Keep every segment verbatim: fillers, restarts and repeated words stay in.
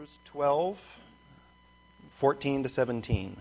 twelve, fourteen to seventeen.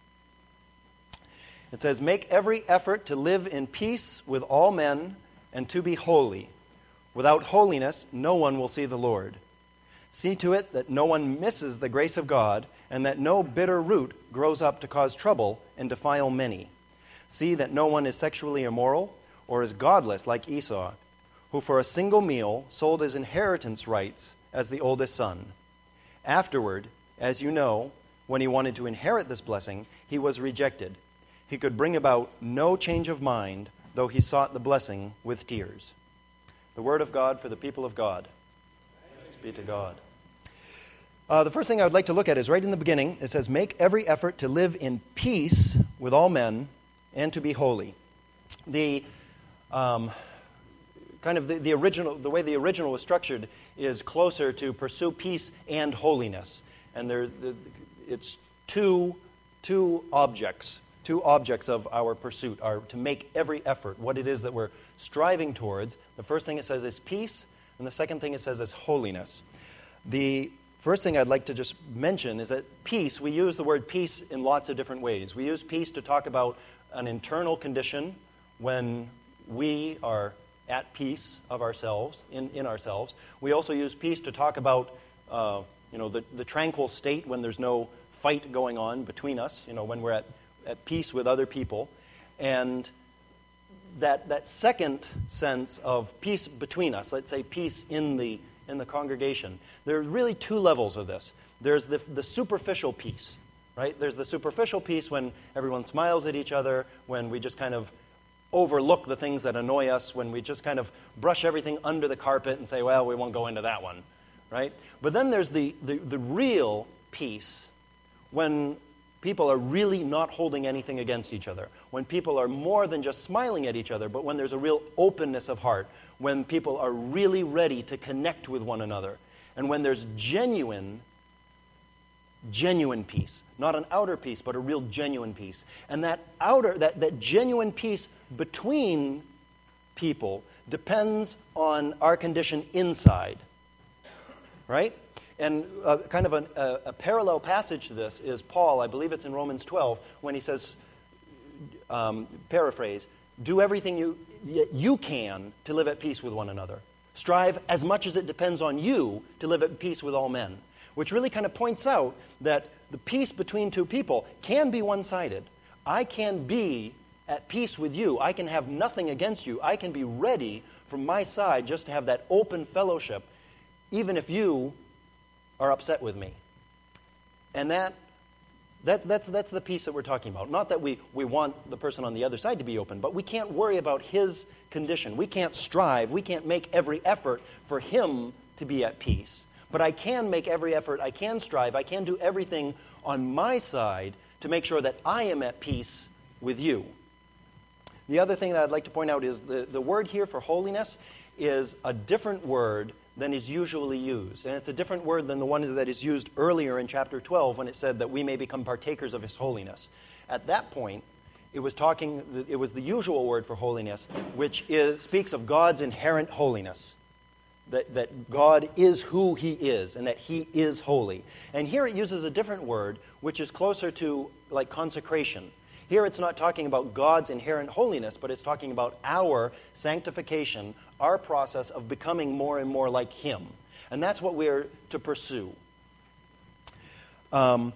It says, "Make every effort to live in peace with all men and to be holy. Without holiness, no one will see the Lord. See to it that no one misses the grace of God and that no bitter root grows up to cause trouble and defile many. See that no one is sexually immoral or is godless like Esau, who for a single meal sold his inheritance rights as the oldest son. Afterward, as you know, when he wanted to inherit this blessing, he was rejected. He could bring about no change of mind, though he sought the blessing with tears." The word of God for the people of God. Thanks be to God. Uh, the first thing I would like to look at is right in the beginning. It says, "Make every effort to live in peace with all men and to be holy." The um, kind of the, the original, the way the original was structured is closer to pursue peace and holiness, and there, the, it's two two objects, two objects of our pursuit are to make every effort. What it is that we're striving towards. The first thing it says is peace, and the second thing it says is holiness. The first thing I'd like to just mention is that peace, we use the word peace in lots of different ways. We use peace to talk about an internal condition when we are at peace of ourselves, in, in ourselves. We also use peace to talk about uh, you know, the, the tranquil state when there's no fight going on between us, you know, when we're at, at peace with other people. And that that second sense of peace between us, let's say peace in the in the congregation, there's really two levels of this. There's the, the superficial peace, right? There's the superficial peace when everyone smiles at each other, when we just kind of overlook the things that annoy us, when we just kind of brush everything under the carpet and say, well, we won't go into that one, right? But then there's the, the, the real peace when people are really not holding anything against each other, when people are more than just smiling at each other, but when there's a real openness of heart, when people are really ready to connect with one another, and when there's genuine genuine peace, not an outer peace, but a real genuine peace. And that outer, that, that genuine peace between people depends on our condition inside, right? And uh, kind of an, a, a parallel passage to this is Paul, I believe it's in Romans twelve, when he says, um, paraphrase, do everything you, you can to live at peace with one another. Strive as much as it depends on you to live at peace with all men. Which really kind of points out that the peace between two people can be one-sided. I can be at peace with you. I can have nothing against you. I can be ready from my side just to have that open fellowship, even if you are upset with me. And that, that that's, that's the peace that we're talking about. Not that we, we want the person on the other side to be open, but we can't worry about his condition. We can't strive. We can't make every effort for him to be at peace. But I can make every effort, I can strive, I can do everything on my side to make sure that I am at peace with you. The other thing that I'd like to point out is the, the word here for holiness is a different word than is usually used. And it's a different word than the one that is used earlier in chapter twelve when it said that we may become partakers of his holiness. At that point, it was talking, it was the usual word for holiness, which is, speaks of God's inherent holiness. That, that God is who he is and that he is holy. And here it uses a different word, which is closer to like consecration. Here it's not talking about God's inherent holiness, but it's talking about our sanctification, our process of becoming more and more like him. And that's what we're to pursue. Um,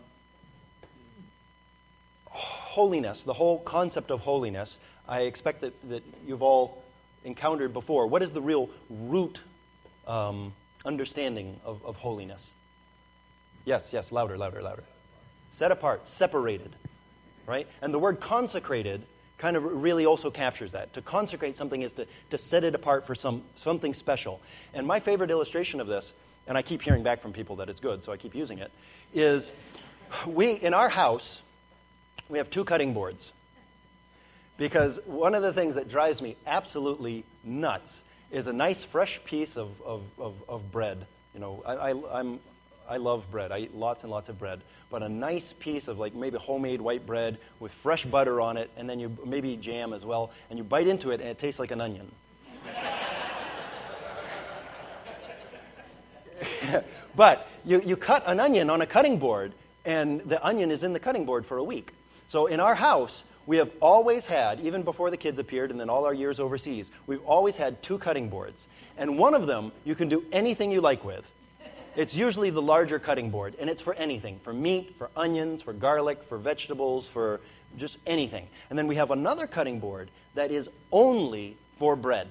holiness, the whole concept of holiness, I expect that, that you've all encountered before. What is the real root Um, understanding of, of holiness? Yes, yes, louder, louder, louder. Set apart, separated, right? And the word consecrated kind of really also captures that. To consecrate something is to, to set it apart for some something special. And my favorite illustration of this, and I keep hearing back from people that it's good, so I keep using it, is we, in our house, we have two cutting boards. Because one of the things that drives me absolutely nuts is a nice fresh piece of, of, of, of bread. You know, I, I, I'm, I love bread. I eat lots and lots of bread. But a nice piece of like maybe homemade white bread with fresh butter on it, and then you maybe jam as well, and you bite into it and it tastes like an onion. But you, you cut an onion on a cutting board, and the onion is in the cutting board for a week. So in our house, we have always had, even before the kids appeared and then all our years overseas, we've always had two cutting boards. And one of them you can do anything you like with. It's usually the larger cutting board, and it's for anything, for meat, for onions, for garlic, for vegetables, for just anything. And then we have another cutting board that is only for bread.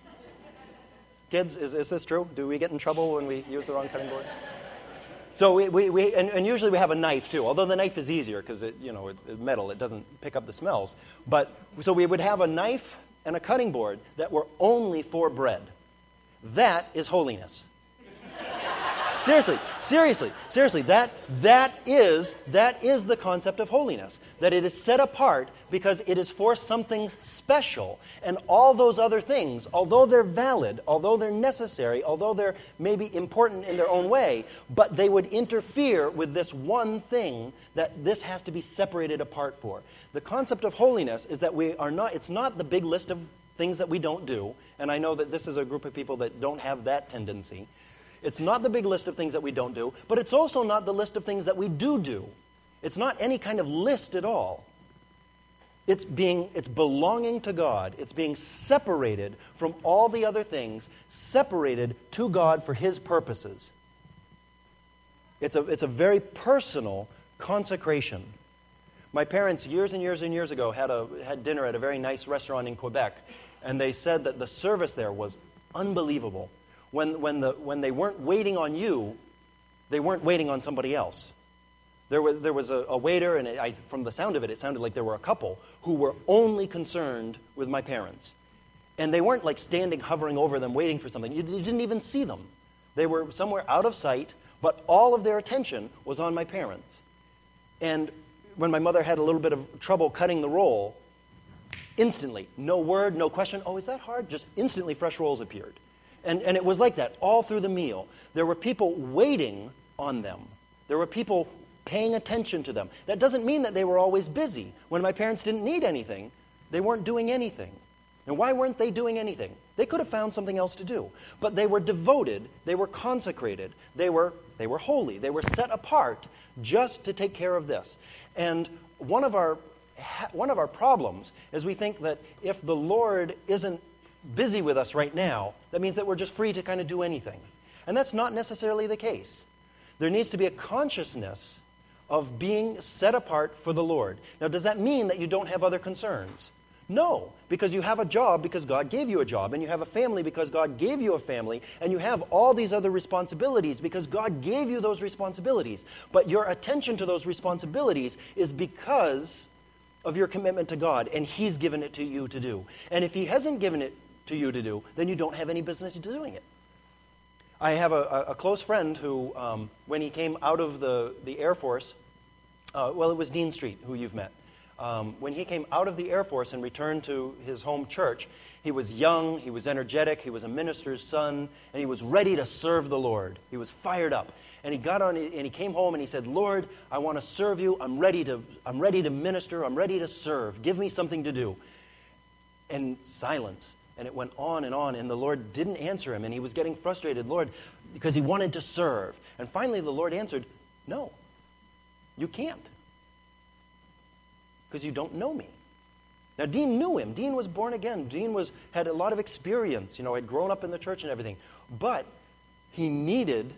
Kids, is, is this true? Do we get in trouble when we use the wrong cutting board? So we, we, we and, and usually we have a knife too, although the knife is easier because it, you know, it, it's metal, it doesn't pick up the smells. But so we would have a knife and a cutting board that were only for bread. That is holiness. Seriously, seriously, seriously, that, that, is, that is the concept of holiness. That it is set apart because it is for something special. And all those other things, although they're valid, although they're necessary, although they're maybe important in their own way, but they would interfere with this one thing that this has to be separated apart for. The concept of holiness is that we are not, it's not the big list of things that we don't do. And I know that this is a group of people that don't have that tendency. It's not the big list of things that we don't do, but it's also not the list of things that we do do. It's not any kind of list at all. It's being, it's belonging to God. It's being separated from all the other things, separated to God for His purposes. It's a, it's a very personal consecration. My parents, years and years and years ago, had, a, had dinner at a very nice restaurant in Quebec, and they said that the service there was unbelievable. When, when, the, when they weren't waiting on you, they weren't waiting on somebody else. There was, there was a, a waiter, and it, I, from the sound of it, it sounded like there were a couple who were only concerned with my parents. And they weren't like standing, hovering over them, waiting for something. You, you didn't even see them. They were somewhere out of sight, but all of their attention was on my parents. And when my mother had a little bit of trouble cutting the roll, instantly, no word, no question, oh, is that hard? Just instantly fresh rolls appeared. And, and it was like that all through the meal. There were people waiting on them. There were people paying attention to them. That doesn't mean that they were always busy. When my parents didn't need anything, they weren't doing anything. And why weren't they doing anything? They could have found something else to do. But they were devoted. They were consecrated. They were, they were holy. They were set apart just to take care of this. And one of our, one of our problems is we think that if the Lord isn't busy with us right now, that means that we're just free to kind of do anything. And that's not necessarily the case. There needs to be a consciousness of being set apart for the Lord. Now, does that mean that you don't have other concerns? No, because you have a job because God gave you a job, and you have a family because God gave you a family, and you have all these other responsibilities because God gave you those responsibilities. But your attention to those responsibilities is because of your commitment to God, and He's given it to you to do. And if He hasn't given it to you to do, then you don't have any business doing it. I have a, a close friend who, um, when he came out of the, the Air Force, uh, well, it was Dean Street, who you've met. Um, when he came out of the Air Force and returned to his home church, he was young, he was energetic, he was a minister's son, and he was ready to serve the Lord. He was fired up. And he got on, and he came home and he said, Lord, I want to serve you. I'm ready to, I'm ready to minister. I'm ready to serve. Give me something to do. And silence. And it went on and on, and the Lord didn't answer him, and he was getting frustrated, Lord, because he wanted to serve. And finally the Lord answered, no, you can't, because you don't know me. Now, Dean knew him. Dean was born again. Dean was had a lot of experience, you know, had grown up in the church and everything. But he needed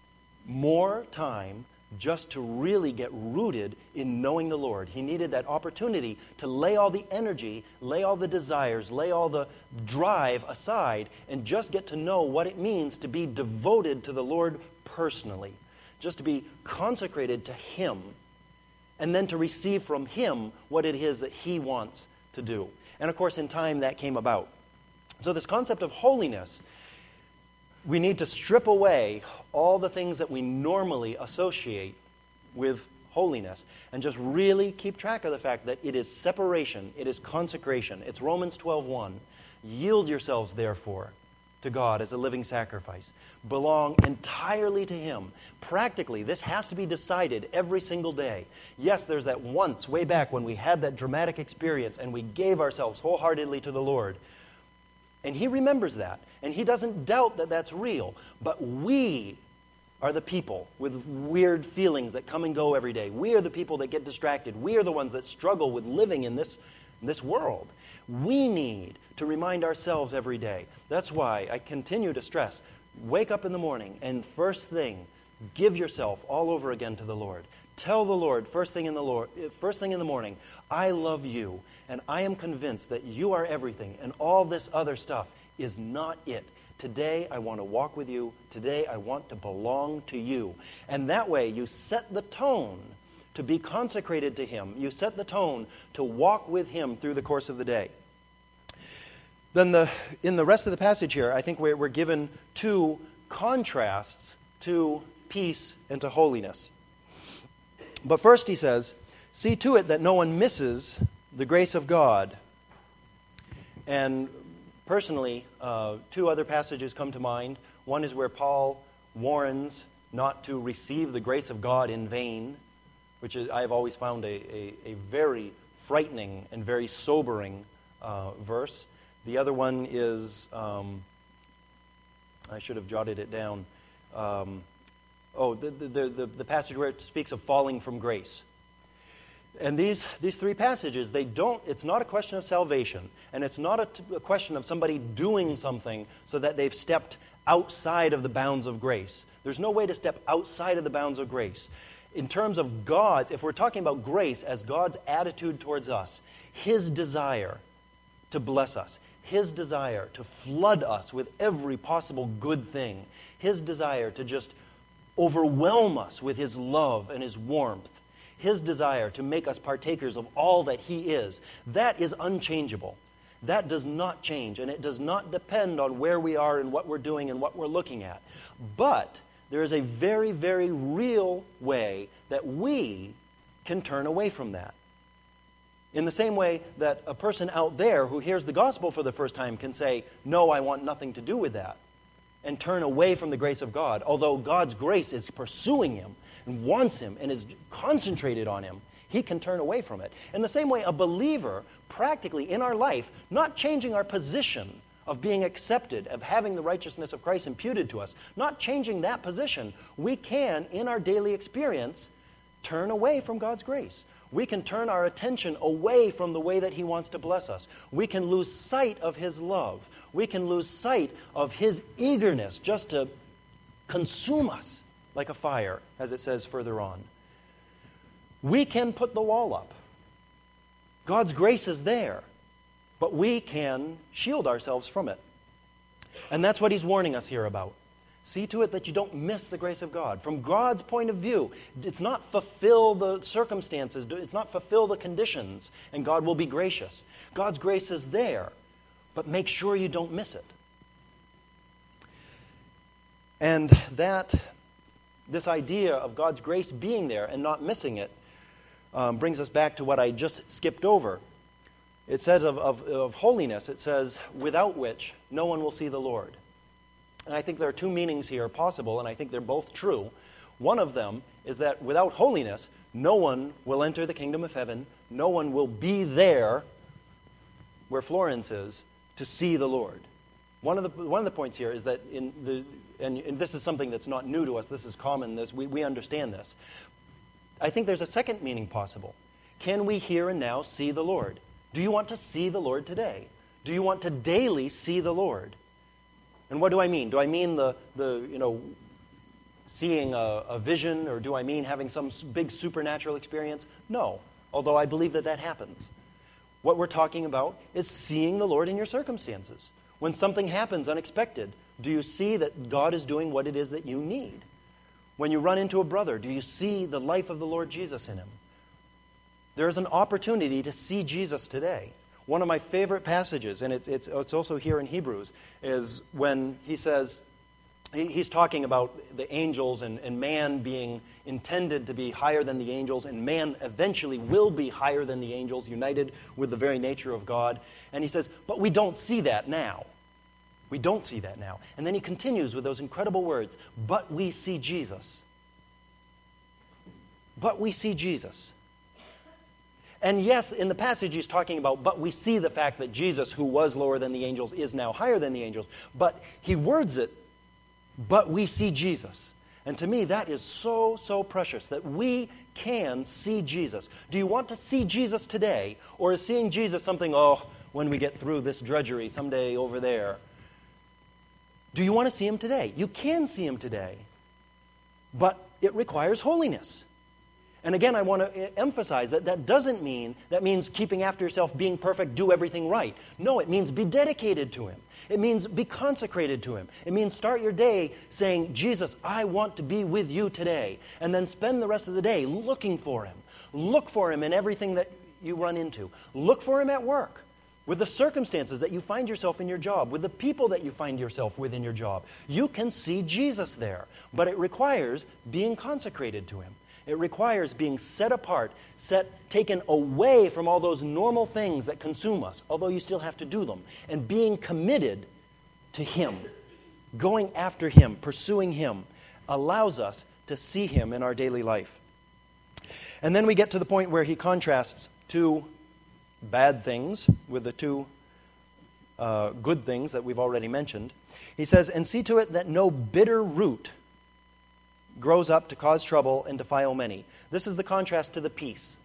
more time just to really get rooted in knowing the Lord. He needed that opportunity to lay all the energy, lay all the desires, lay all the drive aside, and just get to know what it means to be devoted to the Lord personally. Just to be consecrated to Him, and then to receive from Him what it is that He wants to do. And of course, in time, that came about. So this concept of holiness, we need to strip away all the things that we normally associate with holiness and just really keep track of the fact that it is separation, it is consecration. It's Romans twelve one. Yield yourselves, therefore, to God as a living sacrifice. Belong entirely to Him. Practically, this has to be decided every single day. Yes, there's that once, way back, when we had that dramatic experience and we gave ourselves wholeheartedly to the Lord. And He remembers that. And He doesn't doubt that that's real. But we are the people with weird feelings that come and go every day. We are the people that get distracted. We are the ones that struggle with living in this, in this world. We need to remind ourselves every day. That's why I continue to stress, wake up in the morning and first thing, give yourself all over again to the Lord. Tell the Lord first thing in the Lord, first thing in the morning, I love you, and I am convinced that you are everything, and all this other stuff is not it. Today I want to walk with you. Today I want to belong to you. And that way you set the tone to be consecrated to Him. You set the tone to walk with Him through the course of the day. Then the, in the rest of the passage here, I think we're, we're given two contrasts to peace and to holiness. But first he says, see to it that no one misses the grace of God. And personally, uh, two other passages come to mind. One is where Paul warns not to receive the grace of God in vain, which is, I have always found a, a, a very frightening and very sobering uh, verse. The other one is, um, I should have jotted it down. Um, oh, the, the, the, the passage where it speaks of falling from grace. And these, these three passages, they don't, it's not a question of salvation, and it's not a, a question of somebody doing something so that they've stepped outside of the bounds of grace. There's no way to step outside of the bounds of grace. In terms of God's, if we're talking about grace as God's attitude towards us, His desire to bless us, His desire to flood us with every possible good thing, His desire to just overwhelm us with His love and His warmth, His desire to make us partakers of all that He is, that is unchangeable. That does not change, and it does not depend on where we are and what we're doing and what we're looking at. But there is a very, very real way that we can turn away from that. In the same way that a person out there who hears the gospel for the first time can say, no, I want nothing to do with that, and turn away from the grace of God, although God's grace is pursuing him and wants him and is concentrated on him, he can turn away from it. In the same way, a believer, practically in our life, not changing our position of being accepted, of having the righteousness of Christ imputed to us, not changing that position, we can, in our daily experience, turn away from God's grace. We can turn our attention away from the way that He wants to bless us. We can lose sight of His love. We can lose sight of His eagerness just to consume us like a fire, as it says further on. We can put the wall up. God's grace is there, but we can shield ourselves from it. And that's what He's warning us here about. See to it that you don't miss the grace of God. From God's point of view, it's not fulfill the circumstances, it's not fulfill the conditions, and God will be gracious. God's grace is there, but make sure you don't miss it. And that, this idea of God's grace being there and not missing it, um, brings us back to what I just skipped over. It says of, of, of holiness, it says, without which no one will see the Lord. And I think there are two meanings here possible, and I think they're both true. One of them is that without holiness, no one will enter the kingdom of heaven. No one will be there where Florence is to see the Lord. One of the one of the points here is that in the and, and this is something that's not new to us. This is common. This we, we understand this. I think there's a second meaning possible. Can we here and now see the Lord? Do you want to see the Lord today? Do you want to daily see the Lord? And what do I mean? Do I mean the, the you know, seeing a, a vision, or do I mean having some big supernatural experience? No, although I believe that that happens. What we're talking about is seeing the Lord in your circumstances. When something happens unexpected, do you see that God is doing what it is that you need? When you run into a brother, do you see the life of the Lord Jesus in him? There is an opportunity to see Jesus today. One of my favorite passages, and it's, it's, it's also here in Hebrews, is when he says, he, he's talking about the angels and, and man being intended to be higher than the angels, and man eventually will be higher than the angels, united with the very nature of God. And he says, but we don't see that now. We don't see that now. And then he continues with those incredible words, but we see Jesus. But we see Jesus. And yes, in the passage he's talking about, but we see the fact that Jesus, who was lower than the angels, is now higher than the angels. But he words it, but we see Jesus. And to me, that is so, so precious, that we can see Jesus. Do you want to see Jesus today? Or is seeing Jesus something, oh, when we get through this drudgery someday over there? Do you want to see Him today? You can see Him today, but it requires holiness. And again, I want to emphasize that that doesn't mean, that means keeping after yourself, being perfect, do everything right. No, it means be dedicated to Him. It means be consecrated to Him. It means start your day saying, Jesus, I want to be with you today. And then spend the rest of the day looking for Him. Look for Him in everything that you run into. Look for Him at work, with the circumstances that you find yourself in your job, with the people that you find yourself with in your job. You can see Jesus there, but it requires being consecrated to Him. It requires being set apart, set, taken away from all those normal things that consume us, although you still have to do them, and being committed to Him, going after Him, pursuing Him, allows us to see Him in our daily life. And then we get to the point where he contrasts two bad things with the two uh, good things that we've already mentioned. He says, and see to it that no bitter root grows up to cause trouble and defile many. This is the contrast to the peace.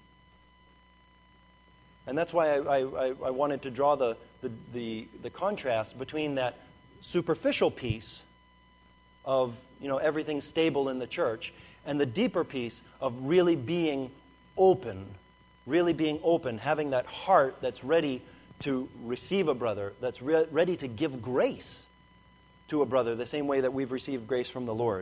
And that's why I, I, I wanted to draw the, the, the, the contrast between that superficial peace of, you know, everything stable in the church and the deeper peace of really being open, really being open, having that heart that's ready to receive a brother, that's re- ready to give grace to a brother the same way that we've received grace from the Lord.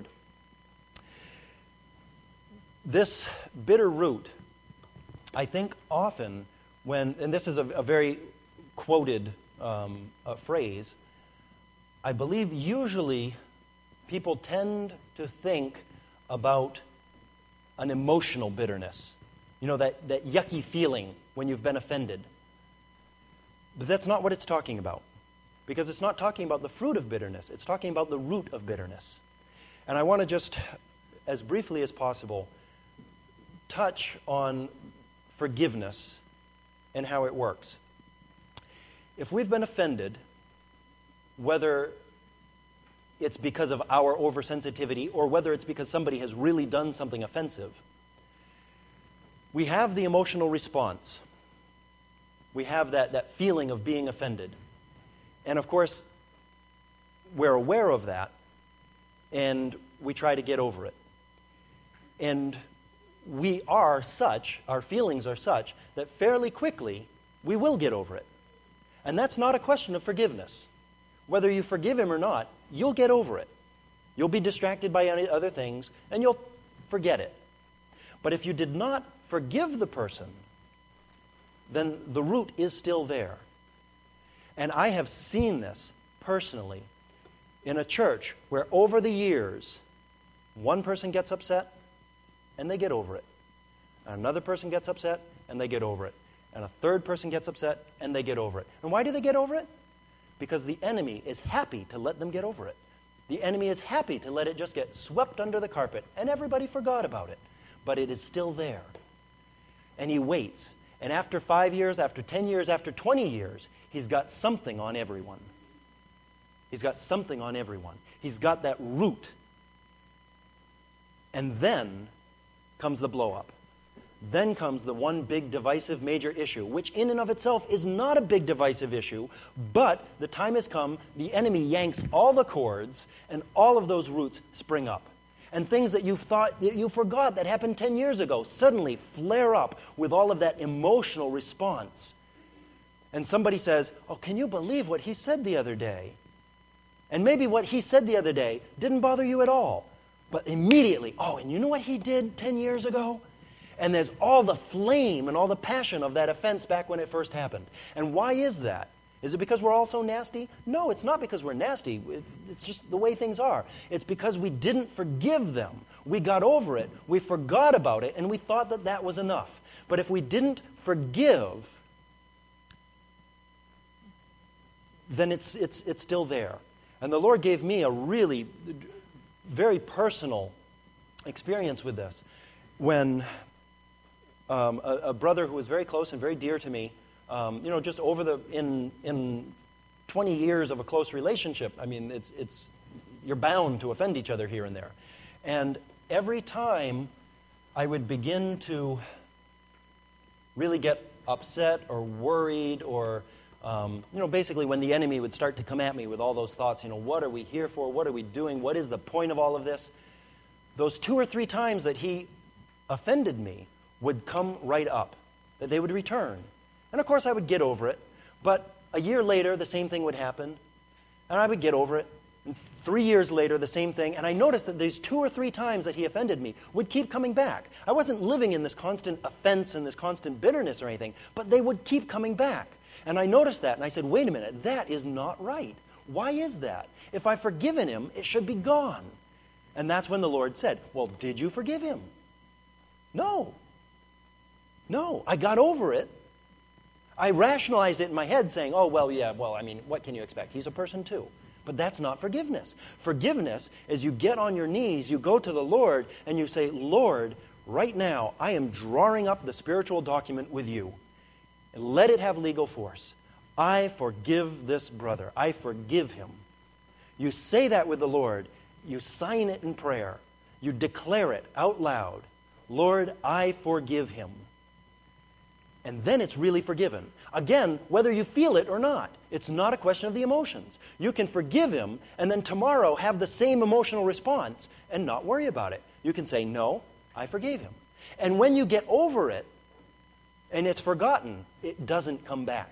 This bitter root, I think often when, and this is a, a very quoted um, a phrase, I believe usually people tend to think about an emotional bitterness. You know, that, that yucky feeling when you've been offended. But that's not what it's talking about. Because it's not talking about the fruit of bitterness. It's talking about the root of bitterness. And I want to just, as briefly as possible, touch on forgiveness and how it works. If we've been offended, whether it's because of our oversensitivity or whether it's because somebody has really done something offensive, we have the emotional response. We have that, that feeling of being offended. And of course, we're aware of that, and we try to get over it. And we are such, our feelings are such, that fairly quickly we will get over it. And that's not a question of forgiveness. Whether you forgive him or not, you'll get over it. You'll be distracted by any other things, and you'll forget it. But if you did not forgive the person, then the root is still there. And I have seen this personally in a church where over the years, one person gets upset, and they get over it. And another person gets upset, and they get over it. And a third person gets upset, and they get over it. And why do they get over it? Because the enemy is happy to let them get over it. The enemy is happy to let it just get swept under the carpet, and everybody forgot about it. But it is still there. And he waits. And after five years, after ten years, after twenty years, he's got something on everyone. He's got something on everyone. He's got that root. And then comes the blow-up. Then comes the one big divisive major issue, which in and of itself is not a big divisive issue, but the time has come, the enemy yanks all the cords, and all of those roots spring up. And things that you thought, that you forgot that happened ten years ago, suddenly flare up with all of that emotional response. And somebody says, oh, can you believe what he said the other day? And maybe what he said the other day didn't bother you at all. But immediately, oh, and you know what he did ten years ago? And there's all the flame and all the passion of that offense back when it first happened. And why is that? Is it because we're all so nasty? No, it's not because we're nasty. It's just the way things are. It's because we didn't forgive them. We got over it. We forgot about it, and we thought that that was enough. But if we didn't forgive, then it's, it's, it's still there. And the Lord gave me a really very personal experience with this. When um, a, a brother who was very close and very dear to me, um, you know, just over the, in in twenty years of a close relationship, I mean, it's it's you're bound to offend each other here and there. And every time I would begin to really get upset or worried or, um, you know, basically when the enemy would start to come at me with all those thoughts, you know, what are we here for? What are we doing? What is the point of all of this? Those two or three times that he offended me would come right up, that they would return. And of course I would get over it, but a year later the same thing would happen, and I would get over it. And three years later, the same thing. And I noticed that these two or three times that he offended me would keep coming back. I wasn't living in this constant offense and this constant bitterness or anything, but they would keep coming back. And I noticed that, and I said, wait a minute, that is not right. Why is that? If I've forgiven him, it should be gone. And that's when the Lord said, well, did you forgive him? No. No, I got over it. I rationalized it in my head saying, oh, well, yeah, well, I mean, what can you expect? He's a person too. But that's not forgiveness. Forgiveness is you get on your knees, you go to the Lord, and you say, Lord, right now, I am drawing up the spiritual document with you. Let it have legal force. I forgive this brother. I forgive him. You say that with the Lord. You sign it in prayer. You declare it out loud. Lord, I forgive him. And then it's really forgiven. Again, whether you feel it or not, it's not a question of the emotions. You can forgive him and then tomorrow have the same emotional response and not worry about it. You can say, no, I forgave him. And when you get over it and it's forgotten, it doesn't come back.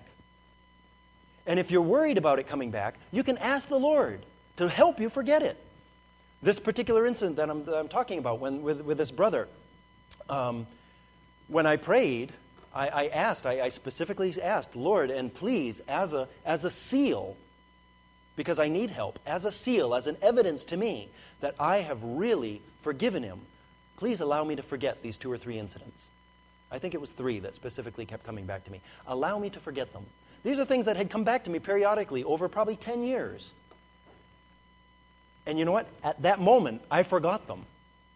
And if you're worried about it coming back, you can ask the Lord to help you forget it. This particular incident that I'm, that I'm talking about when, with, with this brother, um, when I prayed, I, I asked, I, I specifically asked, Lord, and please, as a, as a seal, because I need help, as a seal, as an evidence to me that I have really forgiven him, please allow me to forget these two or three incidents. I think it was three that specifically kept coming back to me. Allow me to forget them. These are things that had come back to me periodically over probably ten years. And you know what? At that moment, I forgot them.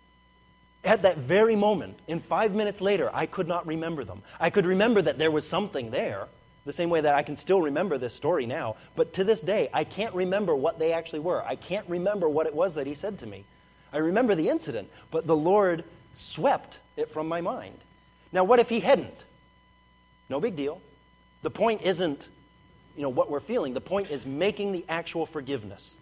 At that very moment, in five minutes later, I could not remember them. I could remember that there was something there, the same way that I can still remember this story now. But to this day, I can't remember what they actually were. I can't remember what it was that he said to me. I remember the incident, but the Lord swept it from my mind. Now, what if he hadn't? No big deal. The point isn't, you know, what we're feeling. The point is making the actual forgiveness.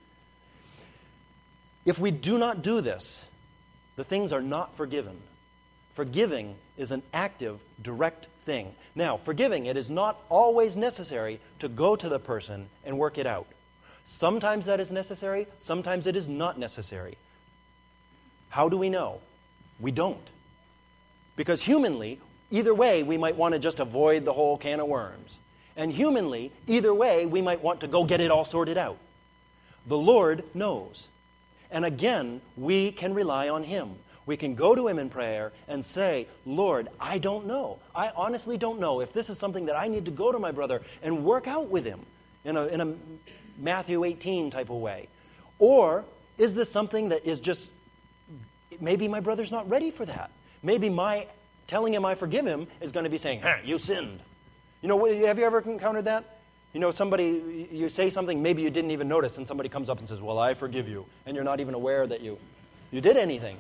If we do not do this, the things are not forgiven. Forgiving is an active, direct thing. Now, forgiving, it is not always necessary to go to the person and work it out. Sometimes that is necessary, sometimes it is not necessary. How do we know? We don't. Because humanly, either way, we might want to just avoid the whole can of worms. And humanly, either way, we might want to go get it all sorted out. The Lord knows. And again, we can rely on him. We can go to him in prayer and say, Lord, I don't know. I honestly don't know if this is something that I need to go to my brother and work out with him in a, in a Matthew eighteen type of way. Or is this something that is just, maybe my brother's not ready for that. Maybe my telling him I forgive him is going to be saying, huh, you sinned. You know, have you ever encountered that? You know, somebody, you say something maybe you didn't even notice, and somebody comes up and says, well, I forgive you. And you're not even aware that you, you did anything.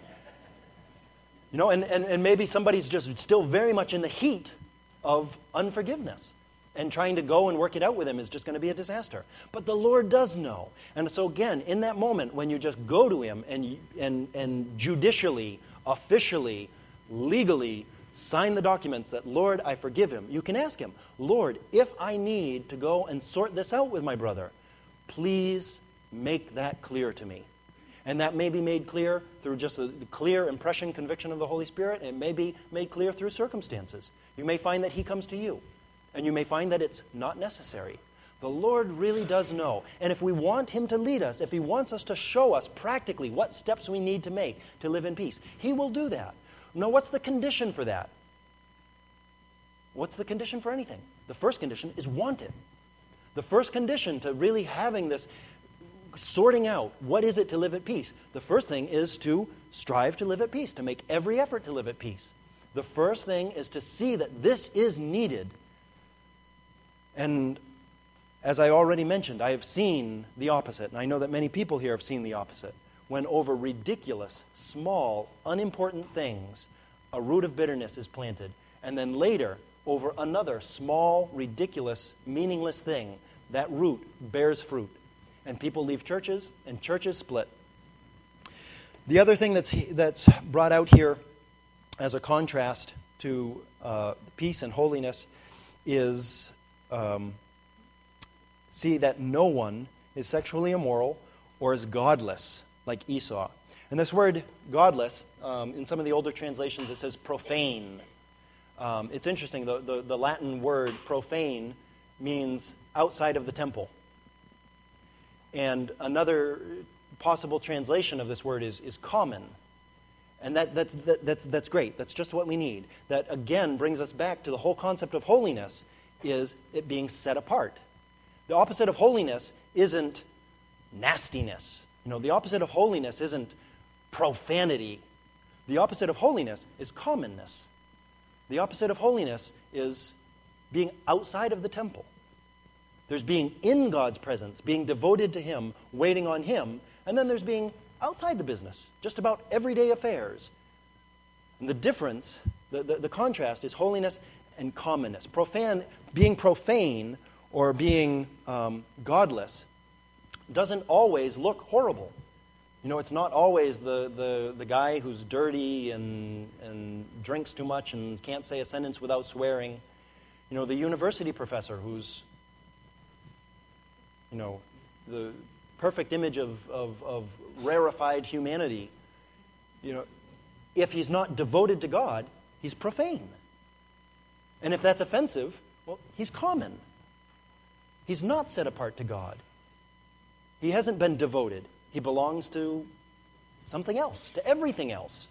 You know, and, and, and maybe somebody's just still very much in the heat of unforgiveness. And trying to go and work it out with him is just going to be a disaster. But the Lord does know. And so again, in that moment when you just go to him and and, and judicially, officially, legally sign the documents that, Lord, I forgive him. You can ask him, Lord, if I need to go and sort this out with my brother, please make that clear to me. And that may be made clear through just the clear impression, conviction of the Holy Spirit. It may be made clear through circumstances. You may find that he comes to you, and you may find that it's not necessary. The Lord really does know. And if we want him to lead us, if he wants us to show us practically what steps we need to make to live in peace, he will do that. Now, what's the condition for that? What's the condition for anything? The first condition is want it. The first condition to really having this sorting out, what is it to live at peace? The first thing is to strive to live at peace, to make every effort to live at peace. The first thing is to see that this is needed. And as I already mentioned, I have seen the opposite, and I know that many people here have seen the opposite, when over ridiculous, small, unimportant things, a root of bitterness is planted. And then later, over another small, ridiculous, meaningless thing, that root bears fruit. And people leave churches, and churches split. The other thing that's, that's brought out here as a contrast to uh, peace and holiness is, um, see that no one is sexually immoral or is godless, like Esau. And this word godless, um, in some of the older translations it says profane. Um, it's interesting, the, the, the Latin word profane means outside of the temple. And another possible translation of this word is, is common. And that, that's, that, that's, that's great. That's just what we need. That, again, brings us back to the whole concept of holiness is it being set apart. The opposite of holiness isn't nastiness. You know, the opposite of holiness isn't profanity. The opposite of holiness is commonness. The opposite of holiness is being outside of the temple. There's being in God's presence, being devoted to Him, waiting on Him, and then there's being outside the business, just about everyday affairs. And the difference, the, the, the contrast is holiness and commonness. Profane, being profane or being um, godless doesn't always look horrible. You know, it's not always the, the, the guy who's dirty and, and drinks too much and can't say a sentence without swearing. You know, the university professor who's, you know, the perfect image of, of, of rarefied humanity. You know, if he's not devoted to God, he's profane. And if that's offensive, well, he's common. He's not set apart to God. He hasn't been devoted. He belongs to something else, to everything else.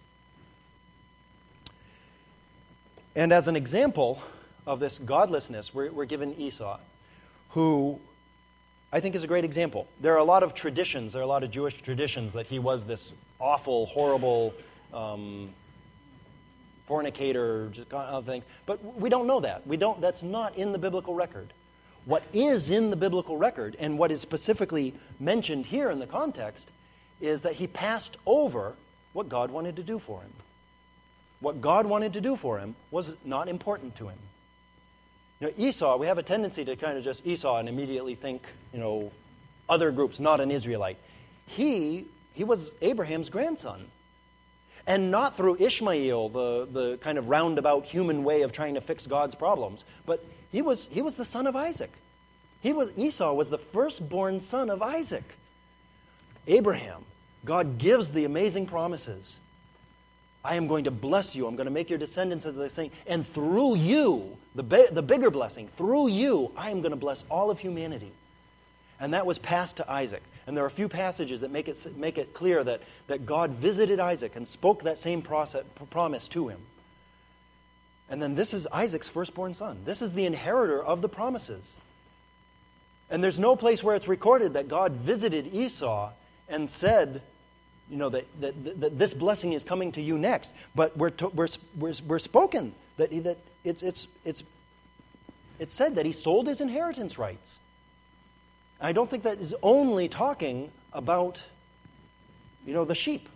And as an example of this godlessness, we're, we're given Esau, who I think is a great example. There are a lot of traditions, there are a lot of Jewish traditions that he was this awful, horrible um, fornicator, just other things. But we don't know that. We don't. That's not in the biblical record. What is in the biblical record, and what is specifically mentioned here in the context, is that he passed over what God wanted to do for him. What God wanted to do for him was not important to him. You know, Esau, we have a tendency to kind of just Esau and immediately think, you know, other groups, not an Israelite. He, he was Abraham's grandson. And not through Ishmael, the, the kind of roundabout human way of trying to fix God's problems, but he was, he was the son of Isaac. He was, Esau was the firstborn son of Isaac. Abraham, God gives the amazing promises. I am going to bless you. I'm going to make your descendants as the same. And through you, the, bi- the bigger blessing, through you, I am going to bless all of humanity. And that was passed to Isaac. And there are a few passages that make it, make it clear that, that God visited Isaac and spoke that same process, promise to him. And then this is Isaac's firstborn son. This is the inheritor of the promises. And there's no place where it's recorded that God visited Esau and said, you know, that, that, that this blessing is coming to you next. But we're, to, we're, we're, we're spoken that, that it's, it's, it's, it's said that he sold his inheritance rights. I don't think that is only talking about, you know, the sheep.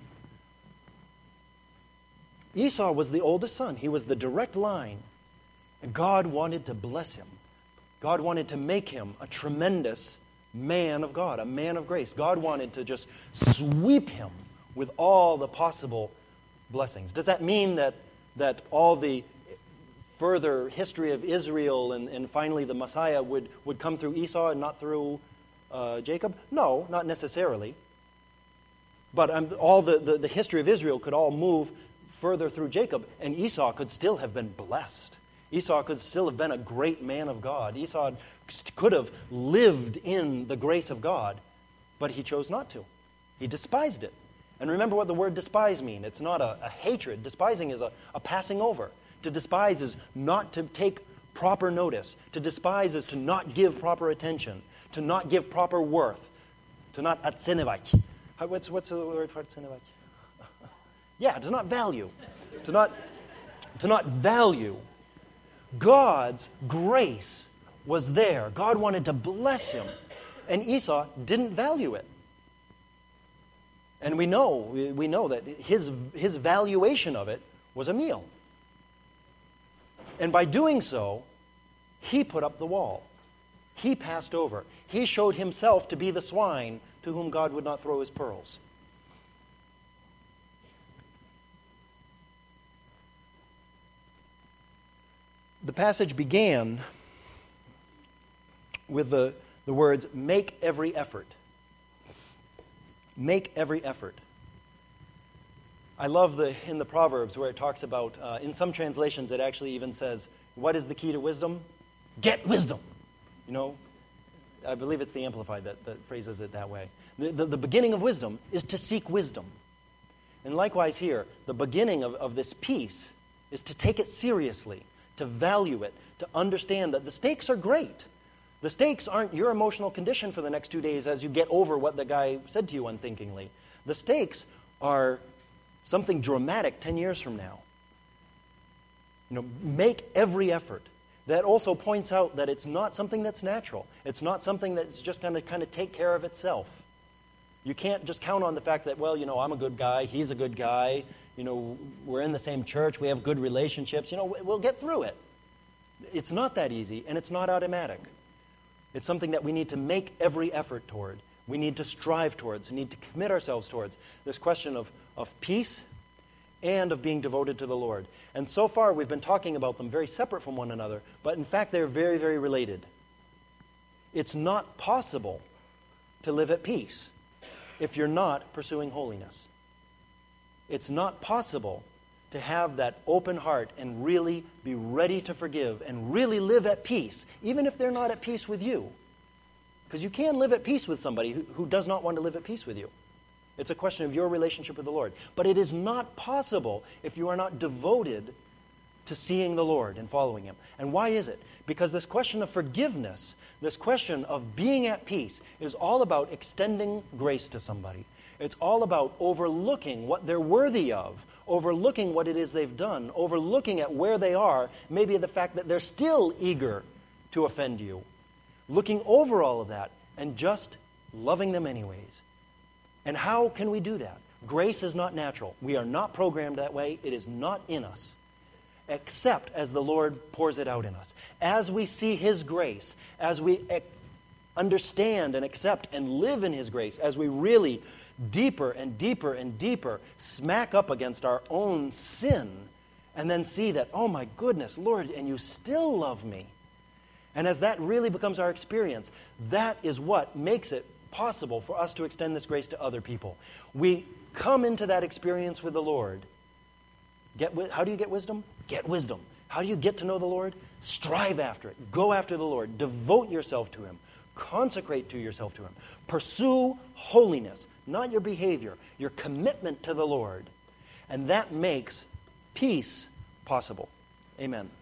Esau was the oldest son. He was the direct line. And God wanted to bless him. God wanted to make him a tremendous man of God, a man of grace. God wanted to just sweep him with all the possible blessings. Does that mean that, that all the further history of Israel and, and finally the Messiah would, would come through Esau and not through uh, Jacob? No, not necessarily. But um, all the, the, the history of Israel could all move further through Jacob, and Esau could still have been blessed. Esau could still have been a great man of God. Esau could have lived in the grace of God, but he chose not to. He despised it. And remember what the word despise means. It's not a, a hatred. Despising is a, a passing over. To despise is not to take proper notice. To despise is to not give proper attention, to not give proper worth, to not atsenevať. What's, what's the word for atsenevať? Yeah, to not value. To not, to not value. God's grace was there. God wanted to bless him. And Esau didn't value it. And we know, we, we know that his, his valuation of it was a meal. And by doing so, he put up the wall. He passed over. He showed himself to be the swine to whom God would not throw his pearls. The passage began with the, the words, make every effort. Make every effort. I love the in the Proverbs where it talks about, uh, in some translations it actually even says, what is the key to wisdom? Get wisdom. You know, I believe it's the Amplified that, that phrases it that way. The, the, the beginning of wisdom is to seek wisdom. And likewise here, the beginning of, of this peace is to take it seriously, to value it, to understand that the stakes are great. The stakes aren't your emotional condition for the next two days as you get over what the guy said to you unthinkingly. The stakes are something dramatic ten years from now. You know, make every effort. That also points out that it's not something that's natural. It's not something that's just going to kind of take care of itself. You can't just count on the fact that, well, you know, I'm a good guy, he's a good guy, you know, we're in the same church, we have good relationships, you know, we'll get through it. It's not that easy, and it's not automatic. It's something that we need to make every effort toward. We need to strive towards. We need to commit ourselves towards. This question of, of peace and of being devoted to the Lord. And so far, we've been talking about them very separate from one another, but in fact, they're very, very related. It's not possible to live at peace if you're not pursuing holiness. It's not possible to have that open heart and really be ready to forgive and really live at peace, even if they're not at peace with you. Because you can live at peace with somebody who, who does not want to live at peace with you. It's a question of your relationship with the Lord. But it is not possible if you are not devoted to seeing the Lord and following Him. And why is it? Because this question of forgiveness, this question of being at peace, is all about extending grace to somebody. It's all about overlooking what they're worthy of, overlooking what it is they've done, overlooking at where they are, maybe the fact that they're still eager to offend you. Looking over all of that and just loving them anyways. And how can we do that? Grace is not natural. We are not programmed that way. It is not in us. Except as the Lord pours it out in us. As we see His grace, as we understand and accept and live in His grace, as we really deeper and deeper and deeper smack up against our own sin, and then see that, oh my goodness, Lord, and you still love me. And as that really becomes our experience, that is what makes it possible for us to extend this grace to other people. We come into that experience with the Lord. Get, how do you get wisdom? Get wisdom. How do you get to know the Lord? Strive after it. Go after the Lord. Devote yourself to Him. Consecrate to yourself to Him. Pursue holiness, not your behavior, your commitment to the Lord. And that makes peace possible. Amen.